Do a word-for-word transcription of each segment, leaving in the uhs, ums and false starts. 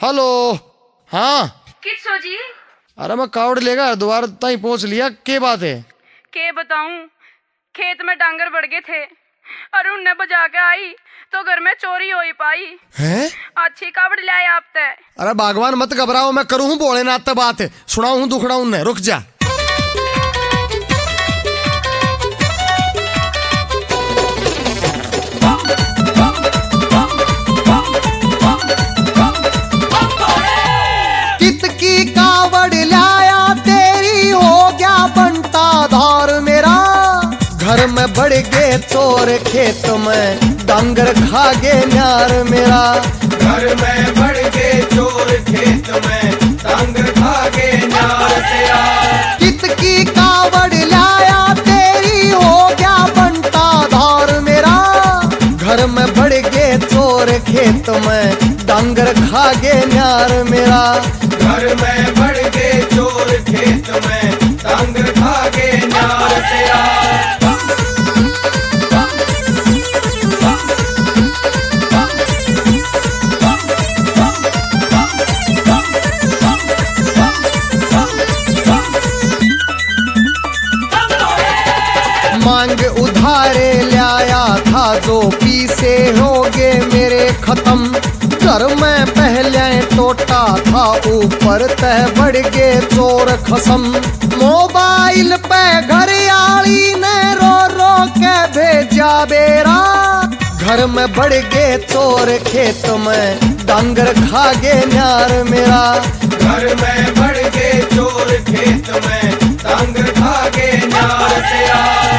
Hello. हाँ किसो जी? अरे मैं कावड़ लेगा हरिद्वार ताई पहुंच लिया। के बात है? के बताऊं, खेत में डांगर बढ़ गए थे और उनने बजा के आई तो घर में चोरी हो ही पाई। हैं? अच्छी कावड़ ले आए आप ते। अरे भगवान मत घबराओ, मैं करूँ भोलेनाथ ते बात सुनाऊ हूँ दुखड़ा उन्हें। रुक जा। कितकी कावड़ लाया तेरी हो गया बनता धार मेरा। घर में बढ़ गए चोर खेत में डांगर खा गे न्यार मेरा। घर में बढ़ गए चोर खेत में डांगर खा गे न्यार तेरा। कितकी कावड़ लाया तेरी हो गया बनता धार मेरा। घर में बढ़ गए चोर खेत में डांगर खा गे न्यार मेरा। घर में बढ़ गए चोर खेत में डांगर खा गे न्यार तेरा। मांग उधारे लाया था जो पीसे होगे मेरे खत्म। घर में पहले टोटा था ऊपर तह बढ़ गए चोर खसम। मोबाइल पे घर आली ने रो रो के भेजा बेरा। घर में बढ़ गए चोर खेत में डांगर खा गे न्यार मेरा। घर में बढ़ गए चोर खेत में डांगर खा गे न्यार तेरा।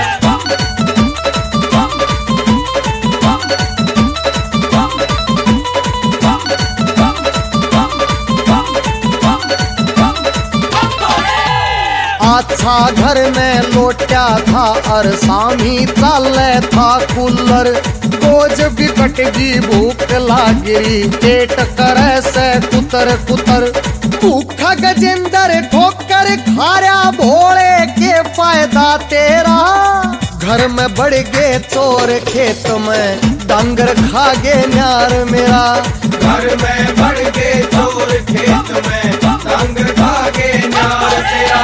अच्छा घर में लोटा था और सामी चाले था कूलर। बोझ भी कट गी भूख लागी पेट करे से कुतर कुतर। भूखा गजेंद्र ठोकर खाया भोले के फायदा तेरा। घर में बढ़ गए चोर खेत में डांगर खा गे न्यार मेरा। घर में बढ़ गए चोर खेत में डांगर खा गे न्यार तेरा।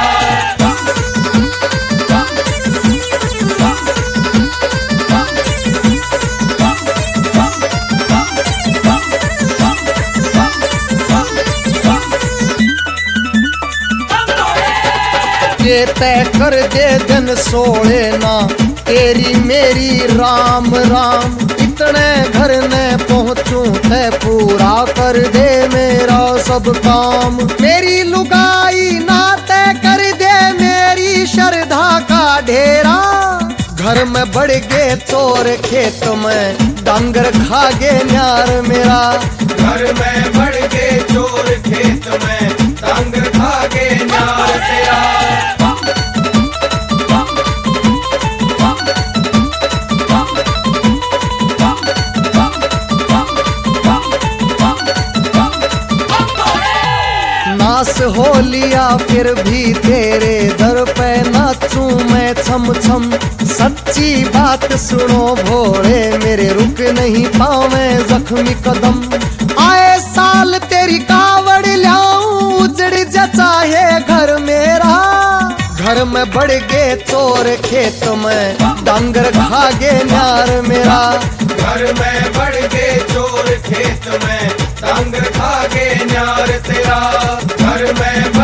ये तय कर दे दिन सोले ना तेरी मेरी राम राम। इतने घर ने पहुँचूं तय पूरा कर दे मेरा सब काम। मेरी लुगाई ना तय कर दे मेरी श्रद्धा का ढेरा। घर में बढ़ गए चोर खेत में डांगर खा गे न्यार मेरा। घर में बढ़ गए चोर खेत में डांगर खा गे न्यार तेरा। नास हो लिया फिर भी तेरे दर पे नाचूं मैं छम छम। सच्ची बात सुनो भोले मेरे रुक नहीं पावे जख्मी कदम। आए साल तेरी कावड़ लाऊं उजड़ जा चाहे घर मेरा। घर में बढ़ गए चोर खेत में डांगर खा गे न्यार मेरा। घर में बढ़ गए चोर खेत में डांगर खा गे न्यार तेरा। घर में